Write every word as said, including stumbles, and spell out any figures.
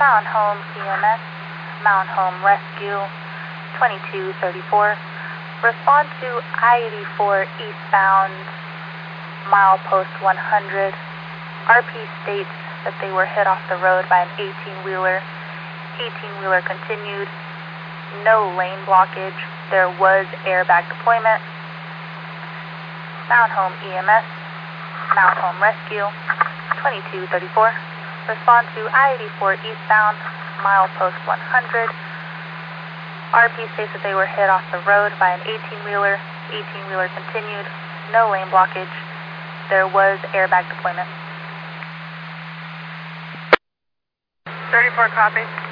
Mountain Home E M S, Mountain Home Rescue, twenty-two thirty-four. Respond to I eighty-four eastbound, milepost one hundred. R P states that they were hit off the road by an eighteen-wheeler. eighteen-wheeler continued. No lane blockage. There was airbag deployment. Mountain Home E M S, Mountain Home Rescue, twenty-two thirty-four. Respond to I eighty-four eastbound, milepost one hundred. R P states that they were hit off the road by an eighteen-wheeler. eighteen-wheeler continued. No lane blockage. There was airbag deployment. thirty-four copy.